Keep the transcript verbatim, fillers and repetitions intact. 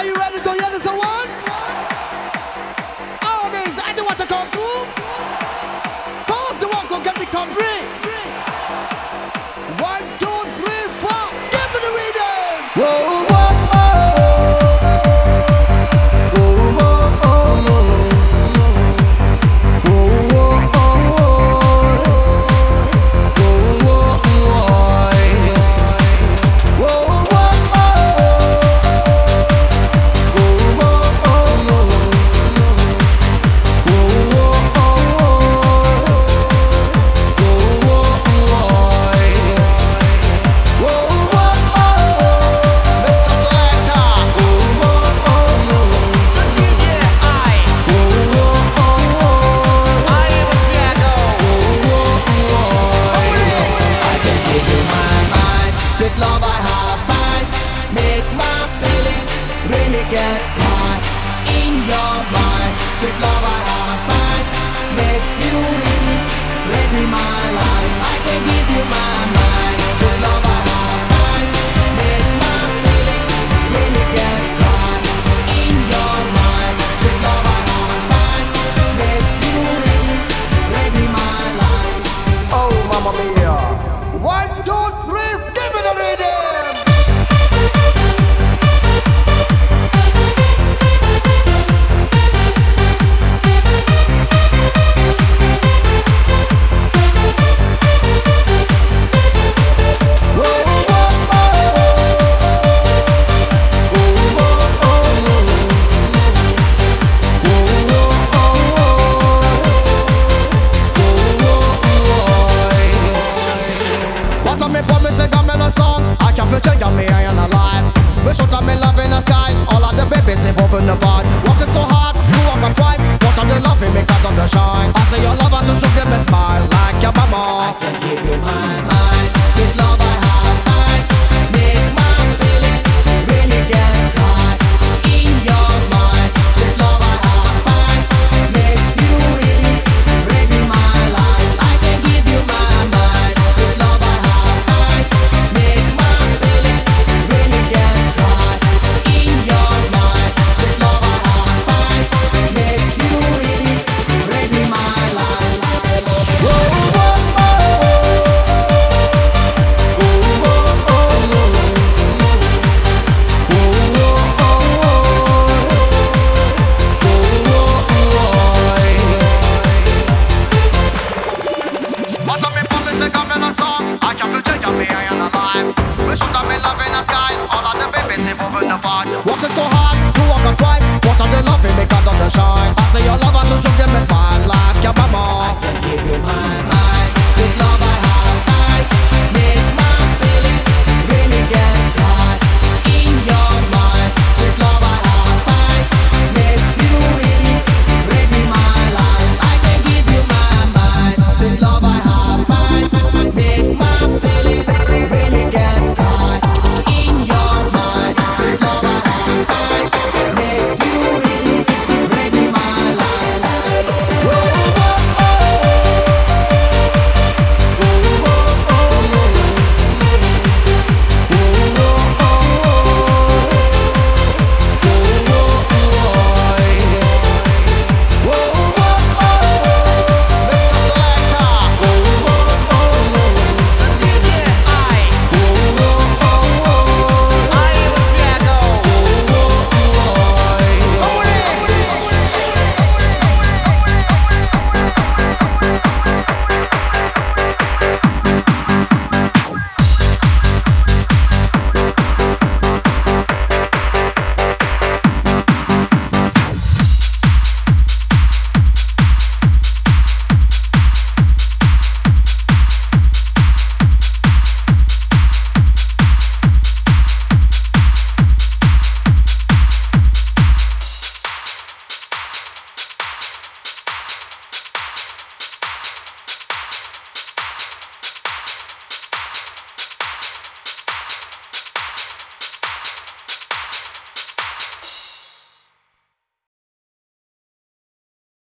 you ready to hear this one? All these, I do want to come through. Cause the one can become free. One, two, three, four. Give me the rhythm. Whoa, whoa. Sweet love I have found makes my feeling really gets caught in your mind. Sweet love I have found makes you really raising my life. I can give you my mind. Sweet love I have found makes my feeling really gets caught in your mind. Sweet love I have found makes you really raising my life. Oh, Mamma Mia! One, two, three. The rhythm. What am I promising? Song. I can feel you, me, I am alive. We shoot at me love in the sky. All of the babies have opened the vibe. Walking so hard, you walk on twice. What are they loving me, God on the shine. I say your love has to give me smile like your mama. I can give you my mind. Sweet love I have found makes my feeling really gets caught in your mind. Sweet love I have found makes you really raising my life. I can give you my mind. Sweet love I have found makes my feeling really gets caught in your mind. Sweet love I have found makes you really raising my life. Whoa, whoa, whoa. I can feel you, me, I am alive. We shoot at me love in the sky. All of the babies have opened the fire. Walking so hard, you walk on twice. What are they loving? They got on the shine.